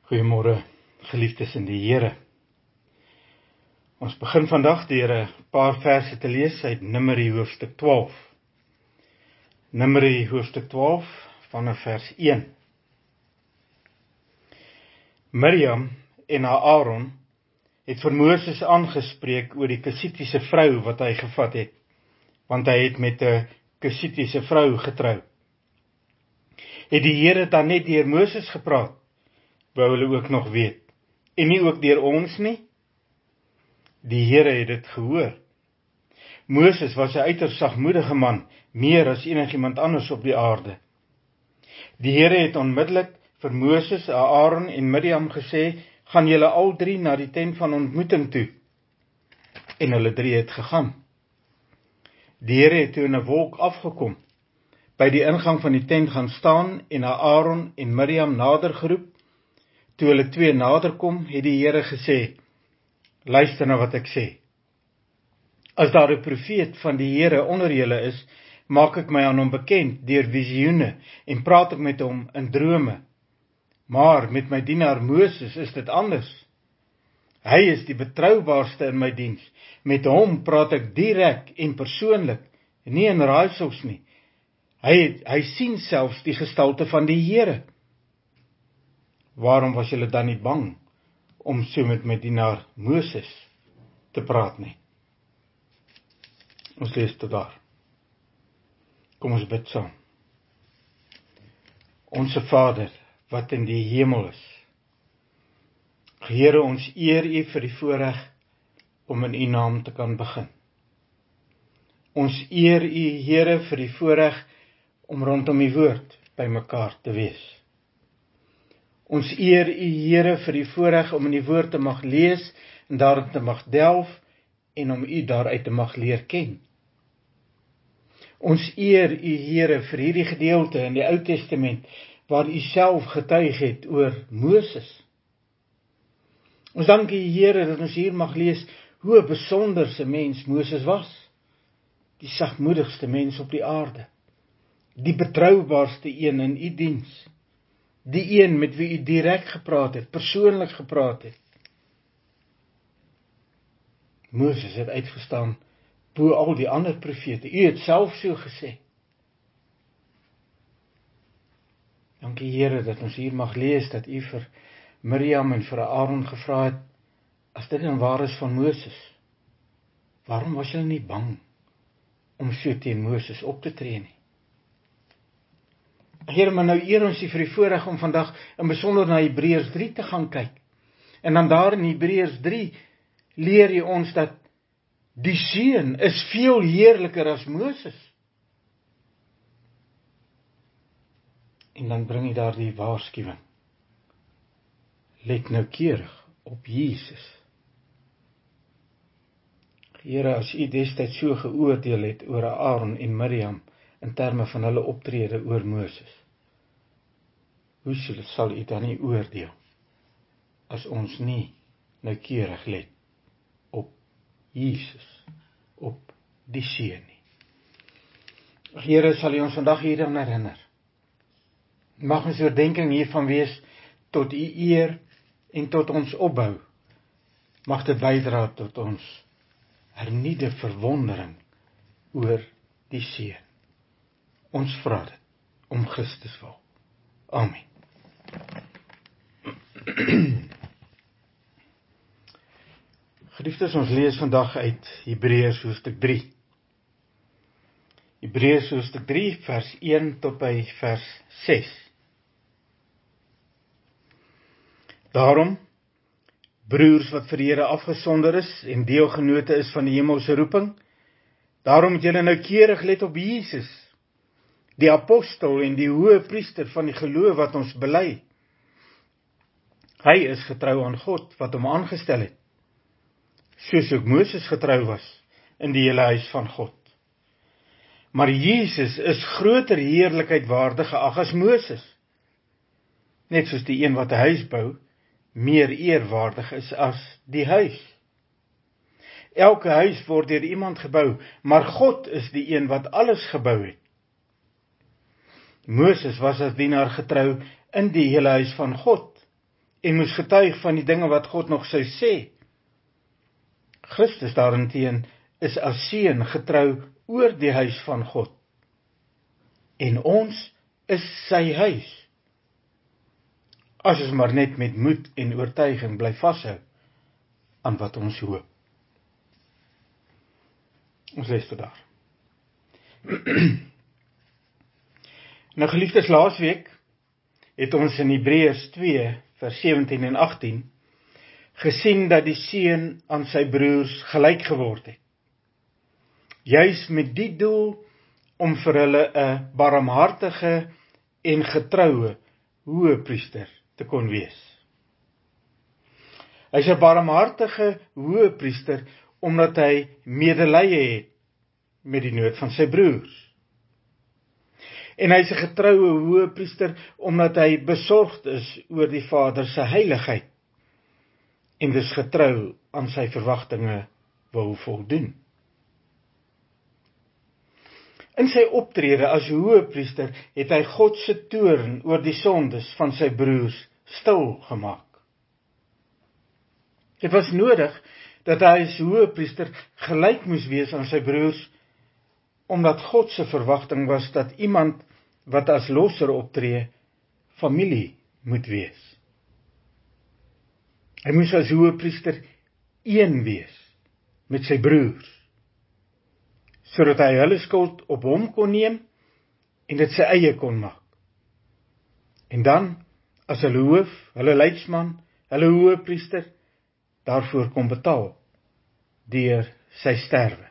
Goeiemôre, geliefdes in die Here. Ons begin vandag deur 'n paar verse te lees uit Numeri hoofstuk 12. Numeri hoofstuk 12 vanaf vers 1. Miriam en Aaron het vir Moses aangespreek oor die Kusitiese vrou wat hy gevat het, want hy het met 'n Kusitiese vrou getrou. Het die Here dan net deur Moses gepraat? Wou hulle ook nog weet, en nie ook deur ons nie? Die Here het dit gehoor. Moses was 'n uiters sagmoedige man, meer as enigiemand anders op die aarde. Die Here het onmiddellik vir Moses, Aaron en Miriam gesê, gaan julle al drie na die tent van ontmoeting toe. En hulle drie het gegaan. Die Here het toe in 'n wolk afgekom, by die ingang van die tent gaan staan en Aaron en Miriam nader geroep. Toe hulle twee naderkom, het die Here gesê, luister na wat ek sê. As daar 'n profeet van die Here onder julle is, maak ek my aan hom bekend deur visioene en praat ek met hom in drome. Maar met my dienaar Moses is dit anders. Hy is die betroubaarste in my diens. Met hom praat ek direk en persoonlik, nie in raaisels nie. Hy sien selfs die gestalte van die Here. Waarom was julle dan nie bang om so met my dienaar Moses te praat nie? Ons lees tot daar. Kom ons bid saam. Onse Vader, wat in die hemel is. Here, ons eer U vir die voorreg om in U naam te kan begin. Ons eer U, Here, vir die voorreg om rondom U woord by mekaar te wees. Ons eer U, Here, vir die voorreg om in die woord te mag lees en daarin te mag delf en om U daaruit te mag leer ken. Ons eer U, Here, vir hierdie gedeelte in die Ou Testament waar U self getuig het oor Moses. Ons dank U, Here, dat ons hier mag lees hoe 'n besonderse mens Moses was. Die sagmoedigste mens op die aarde. Die betroubaarste een in U diens. Die een met wie U direk gepraat het, persoonlik gepraat het. Moses het uitgestaan bo al die ander profete. U het self so gesê. Dankie Here dat ons hier mag lees dat U vir Miriam en vir Aaron gevra het, as dit dan waar is van Moses, waarom was julle nie bang om so teen Moses op te tree nie? Here, maar nou eer ons U vir die voorreg om vandag in besonder na Hebreërs 3 te gaan kyk. En dan daar in Hebreërs 3 leer U ons dat die Seun is veel heerliker as Moses. En dan bring U daar die waarskuwing. Let noukeurig op Jesus. Here, as U destyds so geoordeel het oor Aaron en Miriam in terme van hulle optrede oor Moses, hoe sal U dan nie oordeel as ons nie noukeurig let op Jesus, op die Seun nie? Here, sal U ons vandag hieraan herinner. Mag ons oordenking hiervan wees tot U eer en tot ons opbou. Mag dit bydra tot ons hernieude verwondering oor die Seun. Ons vra dit om Christus wil. Amen. Geliefdes, ons lees vandag uit Hebreërs hoofstuk 3. Hebreërs hoofstuk 3 vers 1 tot by vers 6. Daarom, broers wat vir die Here afgesonder is en deelgenote is van die hemelse roeping, daarom moet julle noukeurig let op Jesus, die apostel en die hoë priester van die geloof wat ons bely. Hy is getrou aan God wat hom aangestel het, soos ook Moses getrou was in die hele huis van God. Maar Jesus is groter heerlikheid waardig geag as Moses, net soos die een wat 'n huis bou, meer eerwaardig is as die huis. Elke huis word deur iemand gebou, maar God is die een wat alles gebou het. Moses was as dienaar getrou in die hele huis van God, en moes getuig van die dinge wat God nog sou sê. Christus daarenteen is as seun getrou oor die huis van God. En ons is sy huis. As ons maar net met moed en oortuiging bly vashou aan wat ons hoop. Ons lees tot daar. Nou geliefdes, laasweek het ons in Hebreërs 2 vers 17 en 18 gesien dat die seun aan sy broers gelyk geword het. Juis met die doel om vir hulle 'n barmhartige en getroue hoëpriester te kon wees. Hy is 'n barmhartige hoëpriester omdat hy medelee het met die nood van sy broers. En hy is 'n getroue hoëpriester omdat hy besorgd is oor die Vader se heiligheid en dus getrou aan sy verwagtinge wil voldoen. In sy optrede as hoëpriester het hy God se toorn oor die sondes van sy broers stil gemaak. Dit was nodig dat hy as hoëpriester gelyk moes wees aan sy broers, omdat God se verwagting was dat iemand wat as losser optree, familie moet wees. Hy moes as hoëpriester een wees met sy broers, sodat hy hulle skuld op hom kon neem en dit sy eie kon maak. En dan, as hulle hoof, hulle leidsman, hulle hoëpriester, daarvoor kon betaal, deur sy sterwe.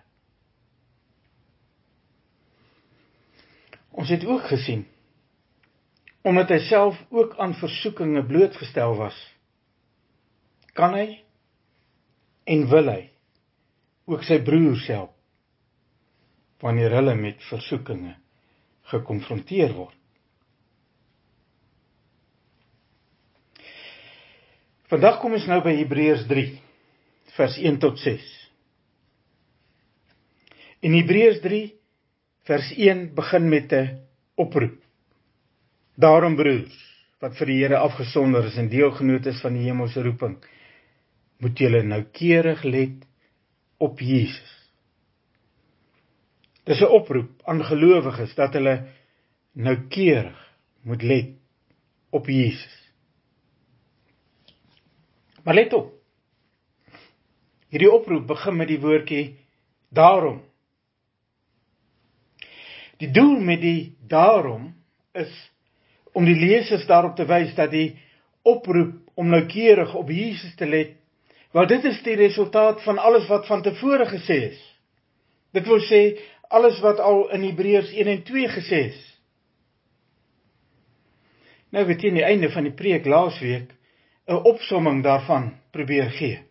Ons het ook gesien, omdat hy self ook aan versoekinge blootgestel was, kan hy en wil hy ook sy broers help, wanneer hulle met versoekinge gekonfronteer word. Vandag kom ons nou by Hebreërs 3, vers 1 tot 6. In Hebreërs 3, vers 1 begin met 'n oproep. Daarom broers, wat vir die Here afgesonder is en deelgenoot is van die hemelse roeping, moet julle noukeurig let op Jesus. Dis 'n oproep aan gelowiges dat hulle noukeurig moet let op Jesus. Maar let op, hierdie oproep begin met die woordjie daarom. Die doel met die daarom is om die lesers daarop te wys dat die oproep om noukeurig op Jesus te let, wel dit is die resultaat van alles wat van tevore gesê is. Dit wil sê, alles wat al in Hebreërs 1 en 2 gesê is. Nou het teen die einde van die preek laasweek 'n opsomming daarvan probeer gee.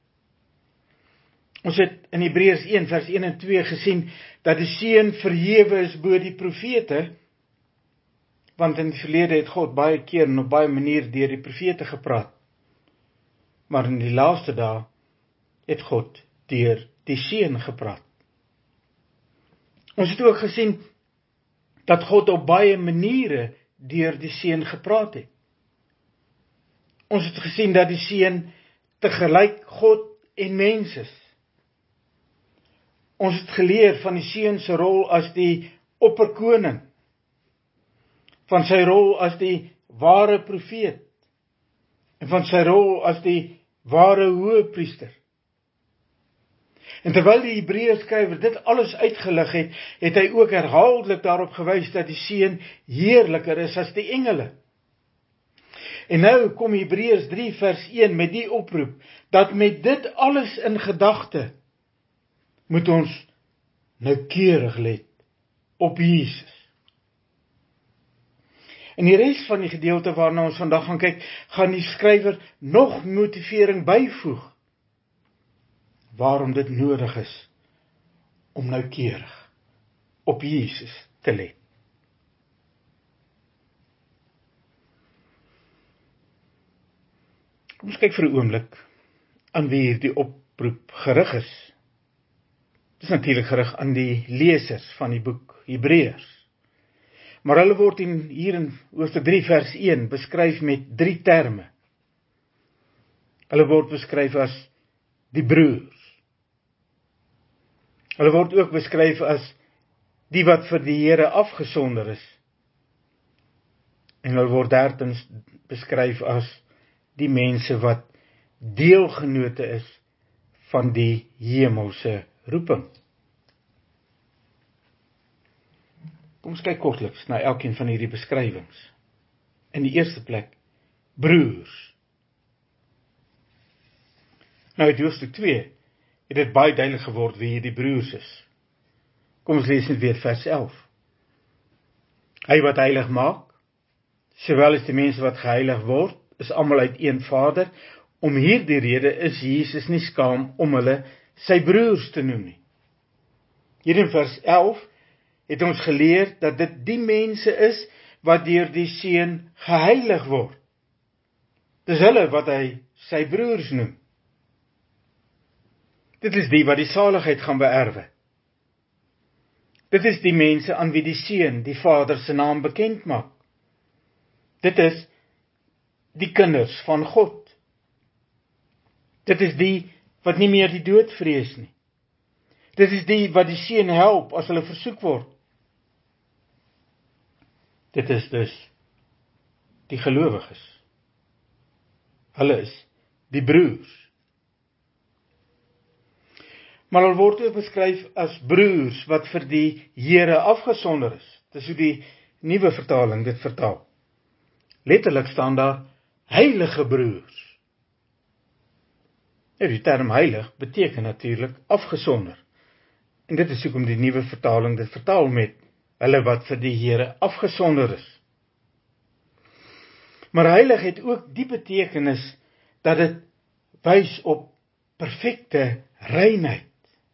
Ons het in Hebreërs 1 vers 1 en 2 gesien dat die seun verhewe is bo die profete, want in die verlede het God baie keer en op baie maniere deur die profete gepraat. Maar in die laaste dae het God deur die seun gepraat. Ons het ook gesien dat God op baie maniere deur die seun gepraat het. Ons het gesien dat die seun tegelyk God en mens is. Ons het geleer van die seun se rol as die opperkoning, van sy rol as die ware profeet, en van sy rol as die ware hoëpriester. En terwyl die Hebreërs skrywer dit alles uitgelig het, het hy ook herhaaldelik daarop gewys dat die seun heerliker is as die engele. En nou kom Hebreërs 3 vers 1 met die oproep, dat met dit alles in gedagte, moet ons noukeurig let op Jesus. In die res van die gedeelte waarna ons vandag gaan kyk, gaan die skrywer nog motivering byvoeg, waarom dit nodig is om noukeurig op Jesus te let. Kom ons kyk vir 'n oomblik aan wie hierdie oproep gerig is. Dit is natuurlik gerig aan die lesers van die boek Hebreërs. Maar hulle word hier in hoofstuk 3 vers 1 beskryf met 3 terme. Hulle word beskryf as die broers. Hulle word ook beskryf as die wat vir die Here afgesonder is. En hulle word dertens beskryf as die mense wat deelgenote is van die hemelse roeping. Kom ons kyk kortliks na elkeen van hierdie beskrywings. In die eerste plek, broers. Nou uit hoofstuk 2 het dit baie duidelik geword wie hierdie broers is. Kom ons lees net weer vers 11. Hy wat heilig maak, sowel as die mense wat geheilig word, is almal uit een Vader. Om hierdie rede is Jesus nie skaam om hulle sy broers te noem nie. Hier in vers 11 het ons geleer dat dit die mense is wat deur die Seun geheilig word. Dis hulle wat hy sy broers noem. Dit is die wat die saligheid gaan beerwe. Dit is die mense aan wie die Seun die Vader se naam bekend maak. Dit is die kinders van God. Dit is die wat nie meer die dood vrees nie. Dit is die wat die Seun help as hulle versoek word. Dit is dus die gelowiges. Hulle is die broers. Maar hulle word ook beskryf as broers wat vir die Here afgesonder is. Dis hoe die nuwe vertaling dit vertaal. Letterlik staan daar heilige broers. Nou, die term heilig beteken natuurlik afgesonder. En dit is hoekom die nuwe vertaling dit vertaal met hulle wat vir die Here afgesonder is. Maar heilig het ook die betekenis dat dit wys op perfekte reinheid.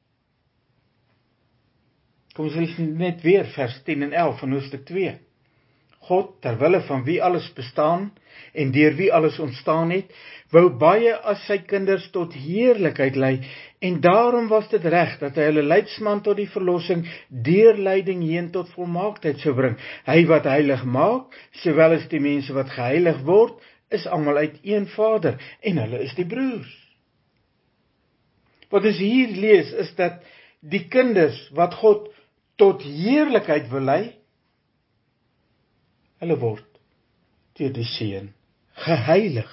Kom ons lees net weer vers 10 en 11 van hoofstuk 2. God, terwille van wie alles bestaan en deur wie alles ontstaan het, wou baie as sy kinders tot heerlikheid lei, en daarom was dit reg dat hy hulle leidsman tot die verlossing deur lyding heen tot volmaaktheid sou bring. Hy wat heilig maak, sowel as die mense wat geheilig word, is almal uit een Vader, en hulle is die broers. Wat ons hier lees, is dat die kinders wat God tot heerlikheid wil lei, hulle word deur die Seun geheilig.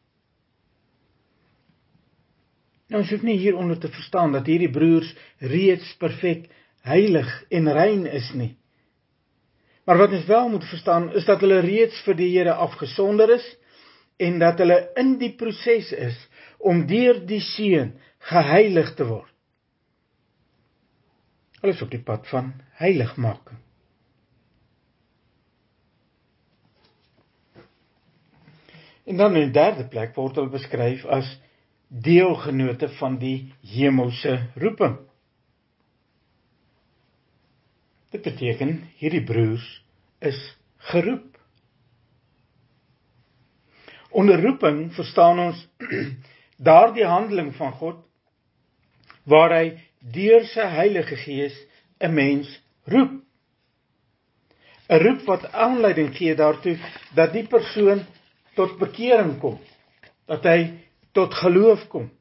Nou, ons hoef nie hieronder te verstaan dat hierdie broers reeds perfek heilig en rein is nie. Maar wat ons wel moet verstaan, is dat hulle reeds vir die Here afgesonder is, en dat hulle in die proses is om deur die Seun geheilig te word. Hulle is op die pad van heiligmaking. En dan in die derde plek word hulle beskryf as deelgenote van die hemelse roeping. Dit beteken, hierdie broers is geroep. Onder roeping verstaan ons daardie handeling van God, waar hy deur sy Heilige Gees 'n mens roep. 'n Roep wat aanleiding gee daartoe dat die persoon tot bekering kom, dat hy tot geloof kom.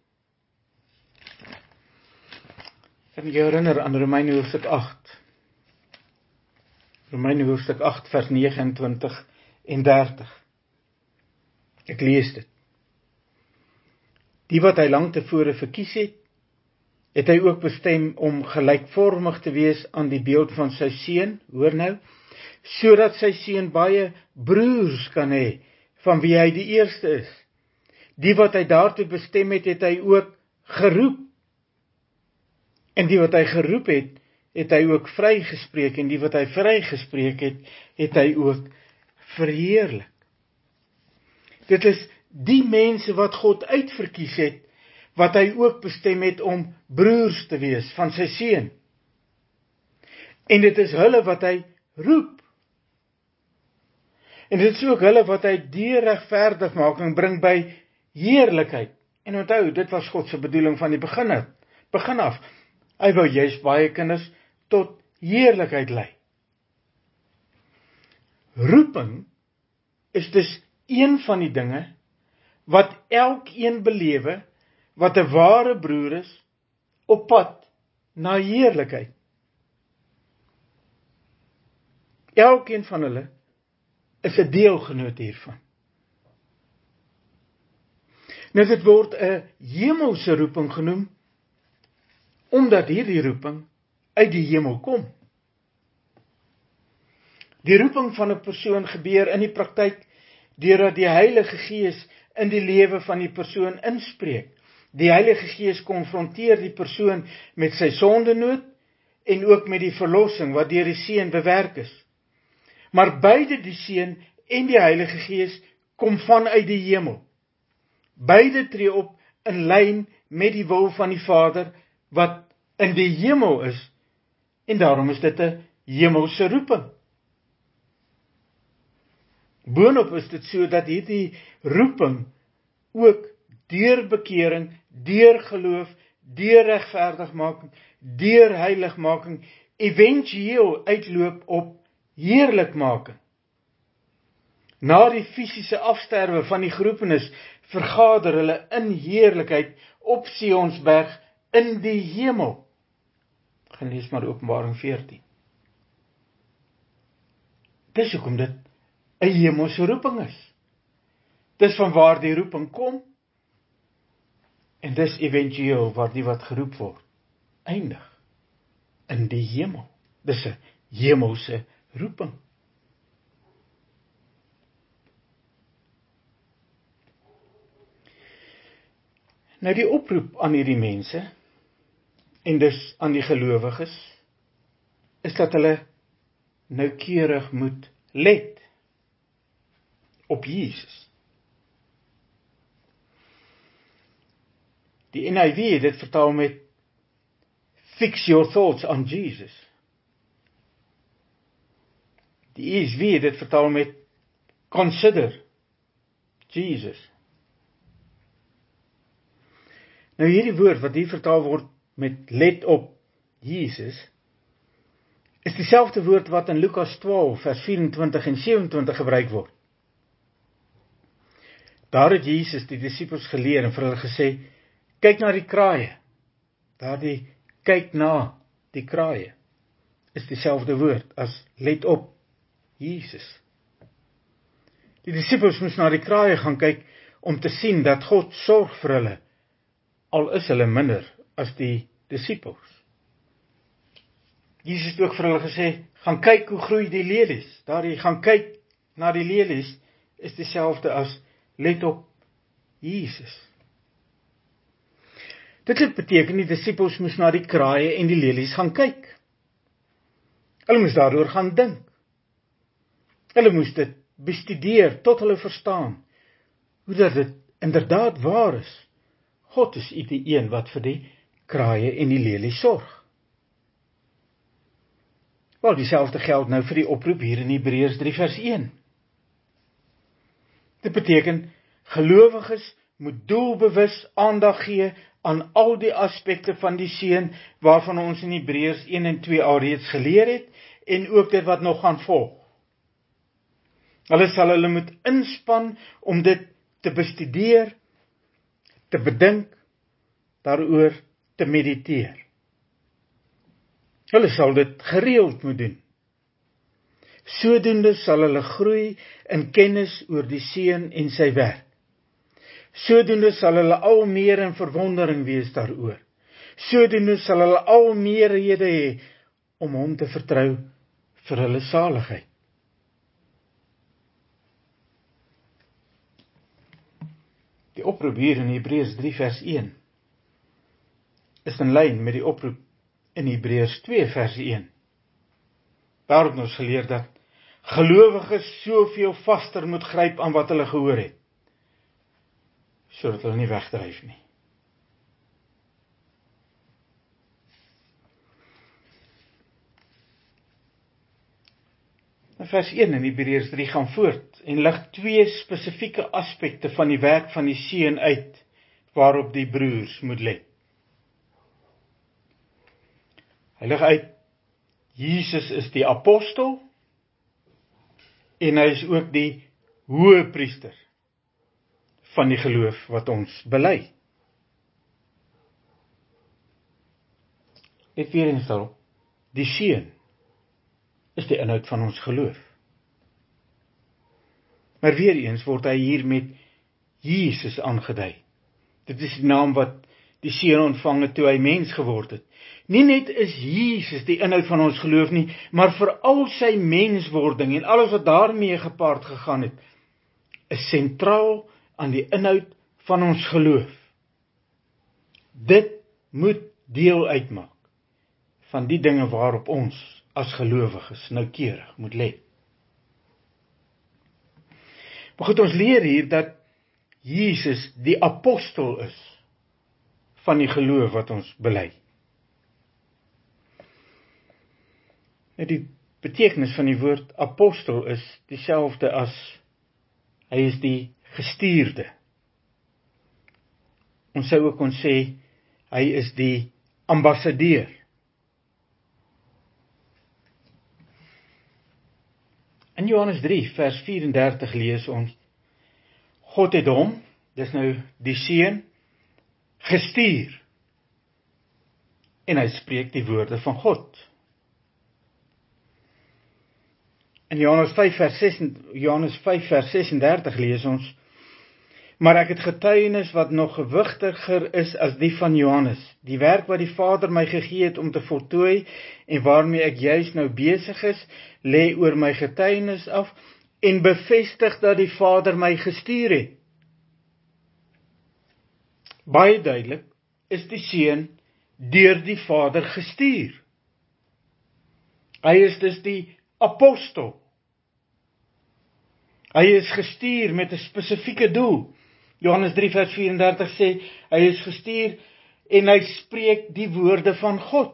Kan jy herinner aan Romeine hoofstuk 8? Romeine hoofstuk 8 vers 29 en 30. Ek lees dit. Die wat hy lang tevore verkies het hy ook bestem om gelykvormig te wees aan die beeld van sy seun, hoor nou, sodat sy seun baie broers kan hê, van wie hy die eerste is. Die wat hy daartoe bestem het hy ook geroep. En die wat hy geroep het hy ook vrygespreek, en die wat hy vrygespreek het hy ook verheerlik. Dit is die mense wat God uitverkies het, wat hy ook bestem het om broers te wees van sy seun. En dit is hulle wat hy roep. En dit is ook hulle wat hy deur regverdigmaking bring by heerlikheid. En onthou, dit was God se bedoeling van die begin af. Hy wou juist baie kinders tot heerlikheid lei. Roeping is dus een van die dinge wat elkeen belewe, wat 'n ware broer is, op pad na heerlikheid. Elkeen van hulle is 'n deelgenoot hiervan. Nou dit word 'n hemelse roeping genoem, omdat hierdie roeping uit die hemel kom. Die roeping van 'n persoon gebeur in die praktyk deurdat die Heilige Gees in die lewe van die persoon inspreek. Die Heilige Gees konfronteer die persoon met sy sondenood en ook met die verlossing wat deur die Seun bewerk is. Maar beide die Seun en die Heilige Gees kom vanuit die hemel. Beide tree op in lyn met die wil van die Vader wat in die hemel is, en daarom is dit 'n hemelse roeping. Boonop is dit so dat hierdie roeping ook deur bekering, deur geloof, deur regverdigmaking, deur heiligmaking, éventueel uitloop op heerlikmaking. Na die fisiese afsterwe van die geroepenes, vergader hulle in heerlikheid op Sionsberg in die hemel. Gaan lees maar Openbaring 14. Dis hoekom dit 'n hemelse roeping is. Dis van waar die roeping kom, en dis éventueel waar die wat geroep word, eindig in die hemel. Dis 'n hemelse roeping. Nou die oproep aan hierdie mense, en dus aan die gelowiges, is dat hulle noukeurig moet let op Jesus. Die NIV het dit vertaal met fix your thoughts on Jesus. Die ESV het dit vertaal met consider Jesus. Nou hierdie woord wat hier vertaal word met let op Jesus, is dieselfde woord wat in Lukas 12 vers 24 en 27 gebruik word. Daar het Jesus die disippels geleer en vir hulle gesê, kyk na die kraaie. Daardie kyk na die kraaie is dieselfde woord as let op Jesus. Die disippels moes na die kraaie gaan kyk om te sien dat God sorg vir hulle, al is hulle minder as die disippels. Jesus het ook vir hulle gesê, gaan kyk hoe groei die lelies. Daardie gaan kyk na die lelies is dieselfde as let op Jesus. Dit het beteken die disippels moes na die kraaie en die lelies gaan kyk. Hulle moes daaroor gaan dink. Hulle moes dit bestudeer tot hulle verstaan hoe dat dit inderdaad waar is. God is die een wat vir die kraaie en die lelies sorg. Wel, dieselfde geld nou vir die oproep hier in Hebreërs 3 vers 1. Dit beteken, gelowiges moet doelbewus aandag gee aan al die aspekte van die Seun, waarvan ons in Hebreërs 1 en 2 alreeds geleer het, en ook dit wat nog gaan volg. Hulle moet inspann om dit te bestudeer, te bedink, daaroor te mediteer. Hulle sal dit gereeld moet doen. Sodoende sal hulle groei in kennis oor die Seun en sy werk. Sodoende sal hulle al meer in verwondering wees daaroor. Sodoende sal hulle al meer rede hê om hom te vertrou vir hulle saligheid. Die oproep hier in Hebreërs 3 vers 1 is in lyn met die oproep in Hebreërs 2 vers 1. Daar het ons geleer dat gelowiges soveel vaster moet gryp aan wat hulle gehoor het, sodat hulle nie wegdryf nie. Vers 1 in Hebreërs 3 gaan voort en lig 2 spesifieke aspekte van die werk van die Seun uit, waarop die broers moet let. Hy lig uit, Jesus is die apostel, en hy is ook die hoëpriester van die geloof wat ons bely. Net weer eens daarop, die Seun is die inhoud van ons geloof. Maar weer eens word hy hier met Jesus aangedui. Dit is die naam wat die Seun ontvang het toe hy mens geword het. Nie net is Jesus die inhoud van ons geloof nie, maar veral sy menswording en alles wat daarmee gepaard gegaan het, is sentraal aan die inhoud van ons geloof. Dit moet deel uitmaak van die dinge waarop ons as gelowiges noukeurig moet let. Maar goed, ons leer hier dat Jesus die apostel is van die geloof wat ons bely. Die betekenis van die woord apostel is dieselfde as hy is die gestuurde. Ons sou ook kon sê hy is die ambassadeur. In Johannes 3 vers 34 lees ons, God het hom, dis nou die Seun, gestuur. En hy spreek die woorde van God. In Johannes 5 vers 36 lees ons, maar ek het getuienis wat nog gewigtiger is as die van Johannes, die werk wat die Vader my gegee het om te voltooi, en waarmee ek juis nou besig is, lê oor my getuienis af, en bevestig dat die Vader my gestuur het. Baie duidelik is die Seun deur die Vader gestuur. Hy is dus die apostel. Hy is gestuur met 'n spesifieke doel. Johannes 3 vers 34 sê, hy is gestuur en hy spreek die woorde van God.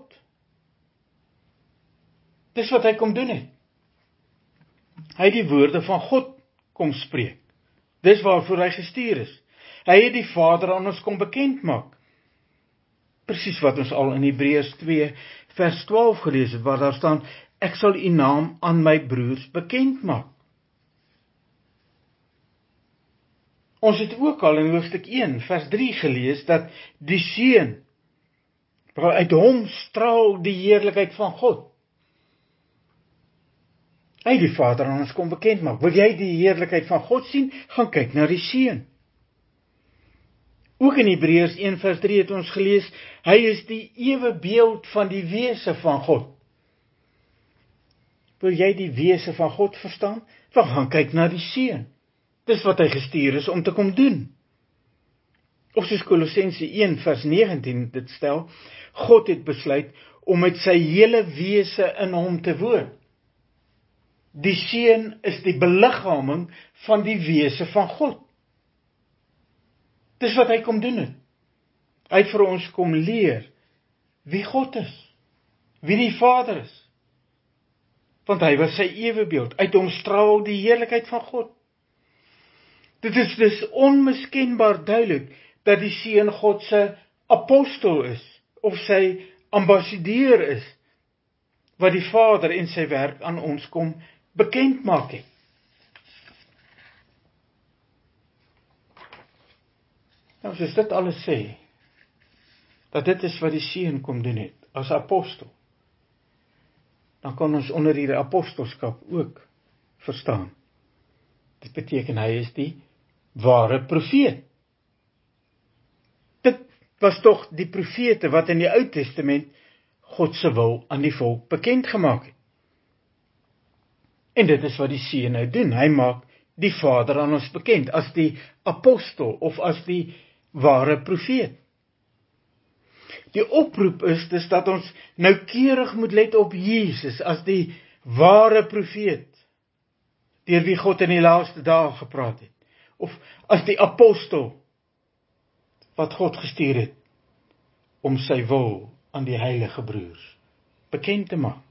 Dis wat hy kom doen het. Hy het die woorde van God kom spreek. Dis waarvoor hy gestuur is. Hy het die Vader aan ons kom bekend maak. Presies wat ons al in Hebreërs 2 vers 12 gelees het, waar daar staan, ek sal u naam aan my broers bekend maak. Ons het ook al in hoofstuk 1 vers 3 gelees, dat die Seun, uit hom straal die heerlikheid van God. Hy het die Vader aan ons kom bekend maak. Wil jy die heerlikheid van God sien? Gaan kyk na die Seun. Ook in Hebreërs 1 vers 3 het ons gelees, hy is die ewebeeld van die wese van God. Wil jy die wese van God verstaan? Dan gaan kyk na die Seun. Dis wat hy gestuur is om te kom doen. Of soos Kolossense 1 vers 19 dit stel, God het besluit om met sy hele wese in hom te woon. Die Seun is die beliggaaming van die wese van God. Dis wat hy kom doen het. Hy het vir ons kom leer wie God is, wie die Vader is. Want hy was sy ewebeeld, uit hom straal die heerlikheid van God. Dit is dus onmiskenbaar duidelik dat die Seun God se apostel is, of sy ambassadeur is, wat die Vader en sy werk aan ons kom bekend maak het. Nou, soos dit alles sê, dat dit is wat die Seun kom doen het, as apostel, dan kan ons onder hierdie apostelskap ook verstaan. Dit beteken hy is die ware profeet. Dit was tog die profete wat in die Ou Testament God se wil aan die volk bekend gemaak het. En dit is wat die Seun nou doen. Hy maak die Vader aan ons bekend as die apostel of as die ware profeet. Die oproep is dus dat ons noukeurig moet let op Jesus as die ware profeet, deur wie God in die laaste dae gepraat het, of as die apostel wat God gestuur het om sy wil aan die heilige broers bekend te maak.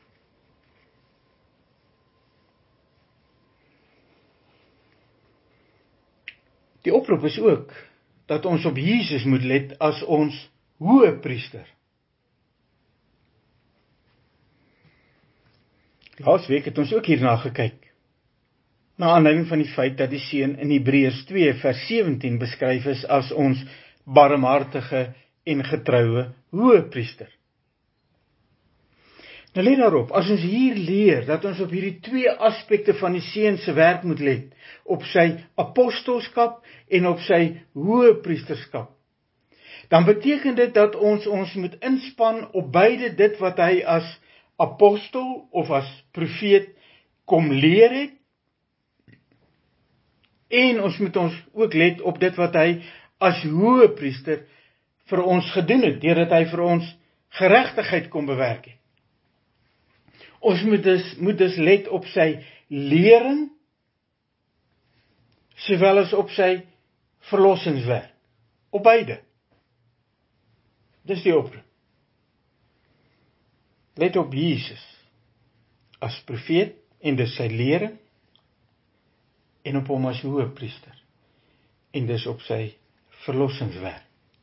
Die oproep is ook dat ons op Jesus moet let as ons hoëpriester. Laasweek het ons ook hierna gekyk. na aanleiding van die feit dat die Seun in Hebreërs 2 vers 17 beskryf is as ons barmhartige en getroue hoëpriester. Nou let daarop, as ons hier leer dat ons op hierdie twee aspekte van die Seun se werk moet let, op sy apostelskap en op sy hoëpriesterskap, dan beteken dit dat ons moet inspann op beide dit wat hy as apostel of as profeet kom leer het, en ons moet ons ook let op dit wat hy as hoëpriester vir ons gedoen het, deurdat hy vir ons geregtigheid kom bewerk het. Ons moet dus let op sy lering, sowel as op sy verlossingswerk, op beide. Dis die oproep. Let op Jesus as profeet en dis sy lering, en op hom as hoëpriester, en dis op sy verlossingswerk.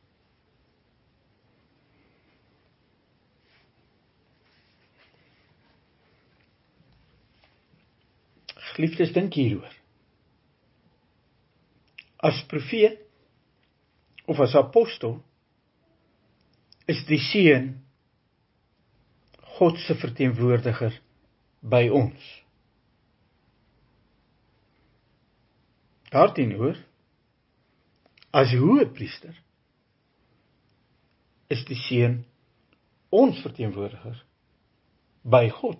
Geliefdes, dink hieroor. As profeet of as apostel is die Seun God se verteenwoordiger by ons. Daarteenoor, as hoëpriester is die Seun ons verteenwoordiger by God.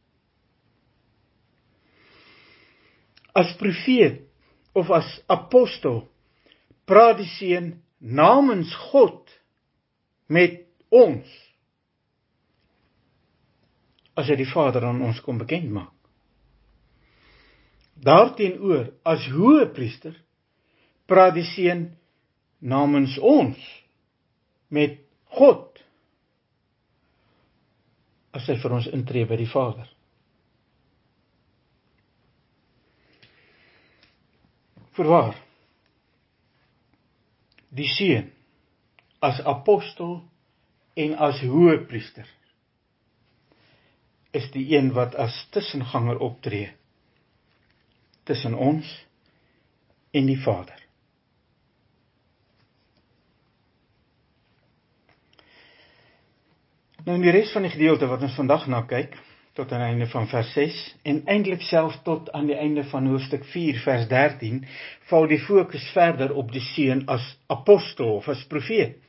As profeet of as apostel praat die Seun namens God met ons, as hy die Vader aan ons kom bekend maak. Daarteenoor, as hoëpriester praat die Seun namens ons met God, as hy vir ons intree by die Vader. Voorwaar, die Seun as apostel en as hoëpriester is die een wat as tussenganger optree tussen ons en die Vader. Nou in die res van die gedeelte wat ons vandag na kyk, tot aan die einde van vers 6, en eintlik self tot aan die einde van hoofstuk 4 vers 13, val die fokus verder op die Seun as apostel of as profeet.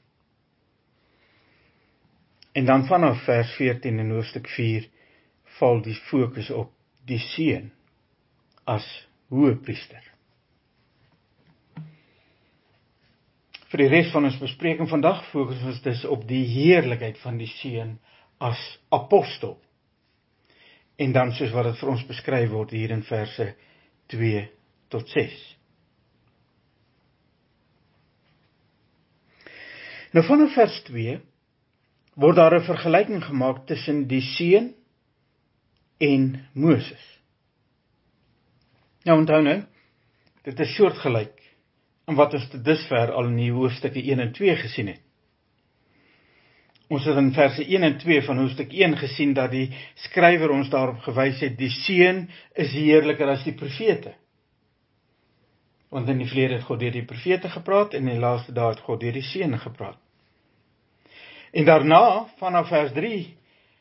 En dan vanaf vers 14 in hoofstuk 4 val die fokus op die Seun as hoëpriester. Vir die res van ons bespreking vandag fokus ons dus op die heerlikheid van die Seun as apostel. En dan soos wat dit vir ons beskryf word hier in verse 2 tot 6. Nou vanaf vers 2 word daar 'n vergelyking gemaak tussen die Seun en Moses. Nou onthou nou, dit is soortgelyk aan wat ons tot dusver al in die hoofstukke 1 en 2 gesien het. Ons het in verse 1 en 2 van hoofstuk 1 gesien dat die skrywer ons daarop gewys het, die Seun is heerliker as die profete. Want in die verlede het God deur die profete gepraat, en in die laaste dae het God deur die Seun gepraat. En daarna, vanaf vers 3,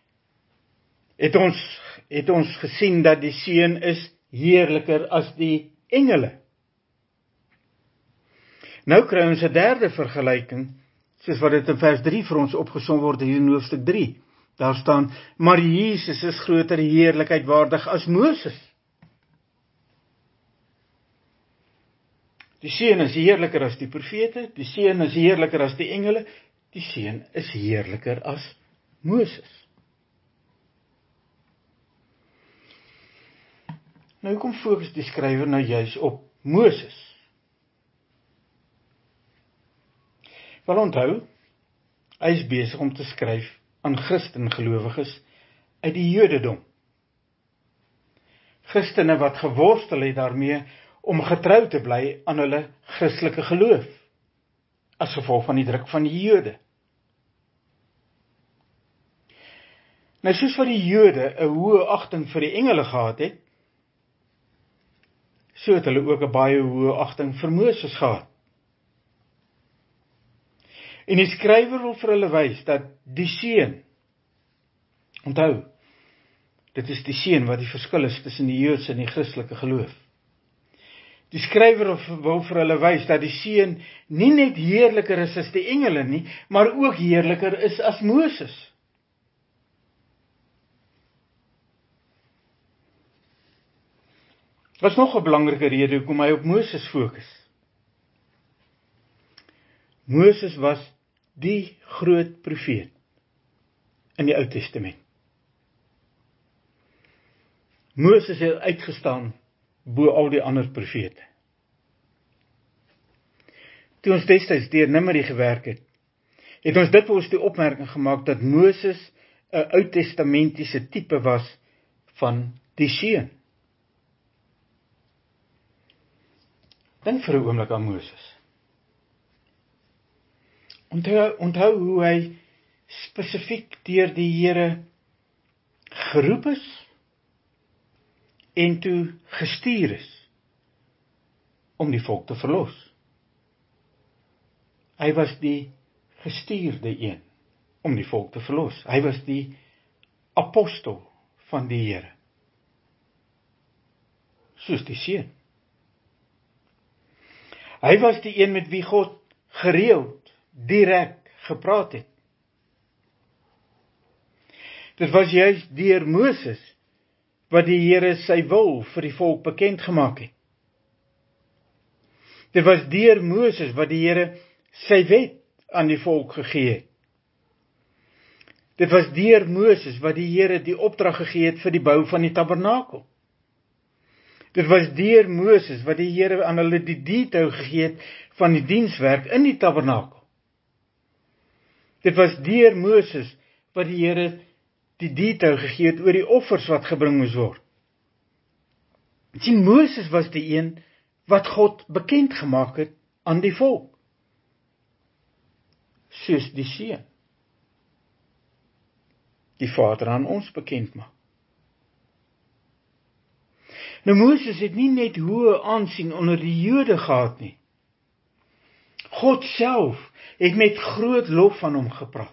het ons gesien dat die Seun is heerliker as die engele. Nou kry ons 'n derde vergelyking, soos wat dit in vers 3 vir ons opgesom word hier in hoofstuk 3. Daar staan, maar Jesus is groter heerlikheid waardig as Moses. Die Seun is heerliker as die profete, die Seun is heerliker as die engele, die Seun is heerliker as Moses. Nou hoekom fokus die skrywer nou juis op Moses? Wel onthou, hy is besig om te skryf aan Christengelowiges uit die Jodendom. Christene wat geworstel het daarmee om getrou te bly aan hulle Christelike geloof, as gevolg van die druk van die Jode. Nou soos wat die Jode 'n hoë agting vir die engele gehad het, so het hulle ook 'n baie hoë agting vir Moses gehad. En die skrywer wil vir hulle wys dat die seun, onthou, dit is die seun wat die verskil is tussen die Joodse en die Christelike geloof. Die skrywer wil vir hulle wys dat die seun nie net heerliker is as die engele nie, maar ook heerliker is as Moses. Dit was nog 'n belangrike rede hoekom hy op Moses fokus. Moses was die groot profeet in die Ou Testament. Moses het uitgestaan bo al die ander profete. Toe ons destyds deur Nimri gewerk het ons dikwels die opmerking gemaak dat Moses 'n Oud-testamentiese tipe was van die seun. Dink vir 'n oomblik aan Moses. Onthou hoe hy spesifiek deur die Here geroep is en toe gestuur is om die volk te verlos. Hy was die gestuurde een om die volk te verlos. Hy was die apostel van die Here. Soos die seun. Hy was die een met wie God gereeld, direk gepraat het. Dit was juist deur Moses wat die Here sy wil vir die volk bekend gemaak het. Dit was deur Moses wat die Here sy wet aan die volk gegee het. Dit was deur Moses wat die Here die opdrag gegee het vir die bou van die tabernakel. Dit was deur Moses wat die Here aan hulle die detail gegee het van die dienswerk in die tabernakel. Dit was deur Moses wat die Here die detail gegee het oor die offers wat gebring moes word. Sien, Moses was die een wat God bekend gemaak het aan die volk. Soos die seun die Vader aan ons bekend maak. Nou Moses het nie net hoë aansien onder die Jode gehad nie. God self het met groot lof van hom gepraat.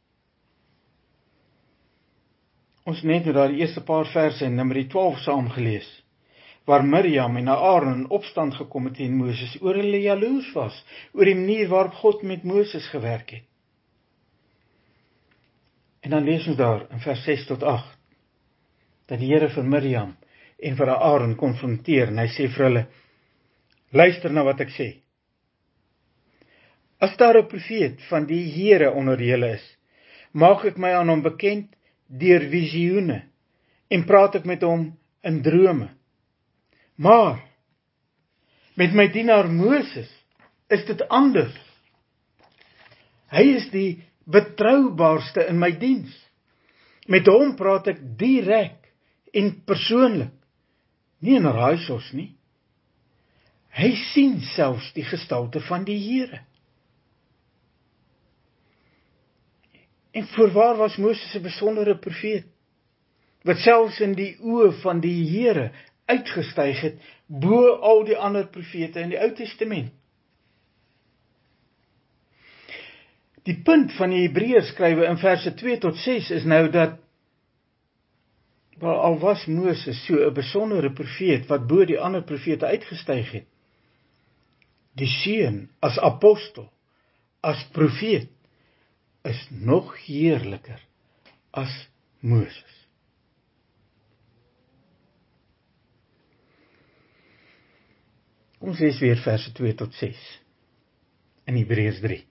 Ons net nou daar die eerste paar verse in Numeri 12 saam gelees, waar Miriam en Aaron in opstand gekom het teen Moses, oor hulle jaloers was, oor die manier waarop God met Moses gewerk het. En dan lees ons daar in vers 6 tot 8, dat die Here vir Miriam en vir Aaron konfronteer, en hy sê vir hulle, luister na wat ek sê. As daar 'n profeet van die Here onder julle is, maak ek my aan hom bekend deur visioene, en praat ek met hom in drome. Maar, met my dienaar Moses, is dit anders. Hy is die betroubaarste in my diens. Met hom praat ek direk en persoonlik, nie in raaisos nie. Hy sien selfs die gestalte van die Here. En voorwaar was Moses 'n besondere profeet, wat selfs in die oë van die Here uitgestyg het, bo al die ander profete in die Ou Testament. Die punt van die Hebreërs skrywe in verse 2 tot 6 is nou dat, al was Moses so 'n besondere profeet, wat bo die ander profete uitgestyg het, die seun as apostel, as profeet, is nog heerliker as Moses. Kom ons lees weer verse 2 tot 6 in Hebreërs 3.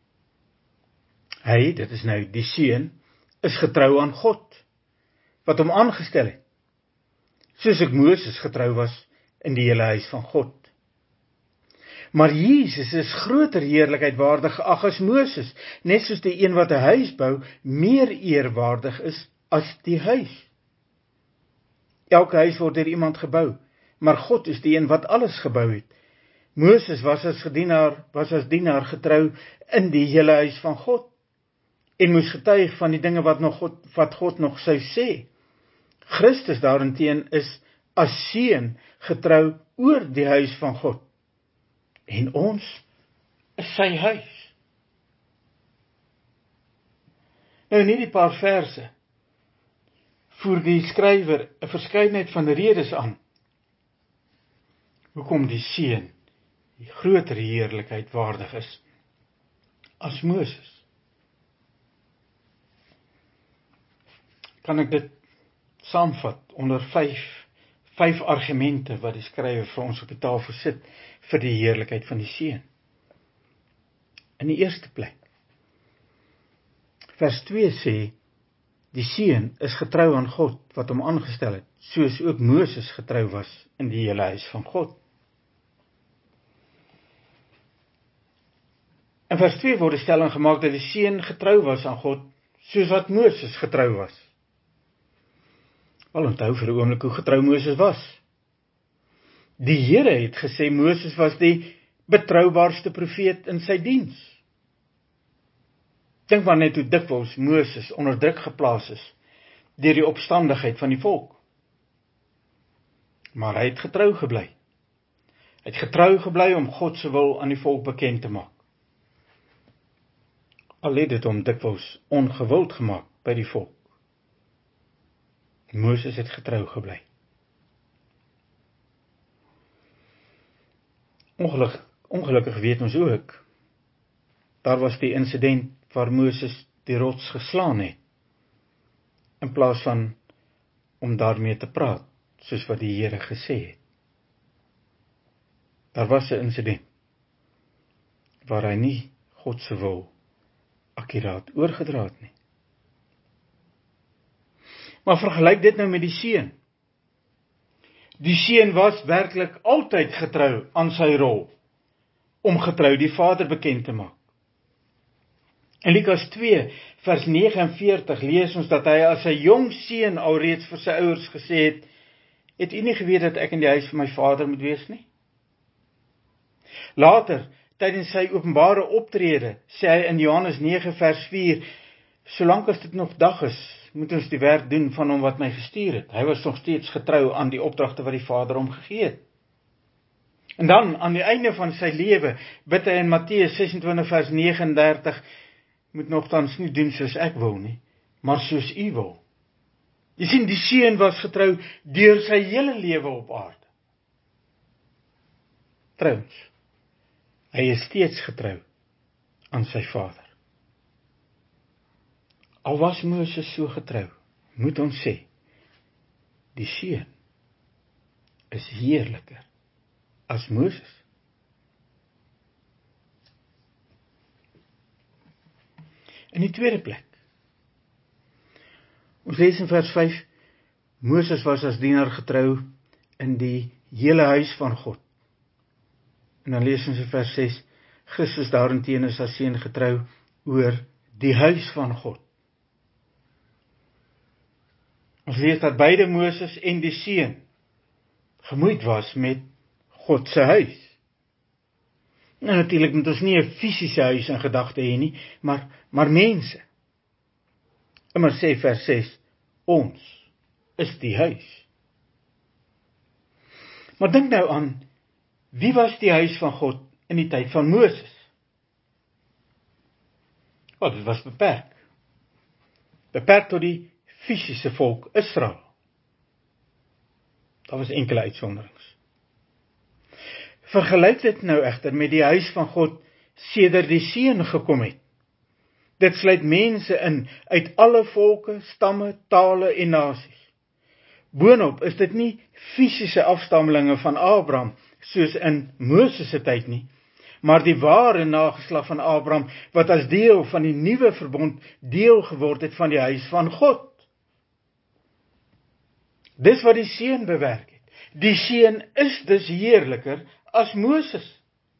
Hy, dit is nou die seun, is getrou aan God, wat hom aangestel het, soos ek Moses getrou was in die hele huis van God. Maar Jesus is groter heerlikheid waardig geag as Moses, net soos die een wat 'n huis bou, meer eerwaardig is as die huis. Elke huis word deur iemand gebou, maar God is die een wat alles gebou het. Moses was as dienaar getrou in die hele huis van God, en moes getuig van die dinge wat God nog sou sê. Christus daarenteen is as seun getrou oor die huis van God. En ons is sy huis. Nou in hierdie paar verse voer die skrywer 'n verskeidenheid van redes aan hoekom die Seun die groter heerlikheid waardig is as Moses. Kan ek dit saamvat onder vyf argumente wat die skrywer vir ons op die tafel sit vir die heerlikheid van die Seun. In die eerste plek, vers 2 sê, die Seun is getrou aan God wat hom aangestel het, soos ook Moses getrou was in die hele huis van God. In vers 2 word die stelling gemaak dat die Seun getrou was aan God, soos wat Moses getrou was. Wel, onthou vir 'n oomblik hoe getrou Moses was. Die Here het gesê Moses was die betroubaarste profeet in sy diens. Dink maar net hoe dikwels Moses onder druk geplaas is deur die opstandigheid van die volk. Maar hy het getrou gebly. Hy het getrou gebly om God se wil aan die volk bekend te maak. Al het dit hom dikwels ongewild gemaak by die volk. Moses het getrou gebly. Ongelukkig weet ons ook, daar was die insident waar Moses die rots geslaan het, in plaas van om daarmee te praat, soos wat die Here gesê het. Daar was 'n insident, waar hy nie God se wil akkuraat oorgedra het nie. Maar vergelyk dit nou met die Seun. Die Seun was werklik altyd getrou aan sy rol, om getrou die Vader bekend te maak. In Lukas 2, vers 49 lees ons dat hy as 'n jong seun alreeds vir sy ouers gesê het u nie geweet dat ek in die huis van my Vader moet wees nie? Later, tydens sy openbare optrede, sê hy in Johannes 9 vers 4, solank as dit nog dag is, moet ons die werk doen van hom wat my gestuur het. Hy was nog steeds getrou aan die opdragte wat die Vader hom gegee het. En dan, aan die einde van sy lewe, bid hy in Matteus 26 vers 39, moet nogtans nie doen soos ek wil nie, maar soos u wil. Jy sien, die Seun was getrou deur sy hele lewe op aarde. Trouwens, hy is steeds getrou aan sy Vader. Al was Moses so getrou, moet ons sê, die Seun is heerliker as Moses. In die tweede plek, ons lees in vers 5, Moses was as dienaar getrou in die hele huis van God. En dan lees ons in vers 6, Christus daarenteen is as seun getrou oor die huis van God. Ons lees dat beide Moses en die Seun gemoeid was met God se huis. Nou natuurlik moet ons nie 'n fisiese huis in gedagte hê nie, maar mense. Immers sê vers 6, ons is die huis. Maar dink nou aan, wie was die huis van God in die tyd van Moses? Wel, dit was beperk. Beperk tot die fisiese volk Israel. Daar was enkele uitsonderings. Vergelyk dit nou egter met die huis van God sedert die Seun gekom het. Dit sluit mense in uit alle volke, stamme, tale en nasies. Boonop is dit nie fisiese afstammelinge van Abraham, soos in Moses se tyd nie, maar die ware nageslag van Abraham, wat as deel van die nuwe verbond deel geword het van die huis van God. Dis wat die Seun bewerk het. Die Seun is dus heerliker as Moses.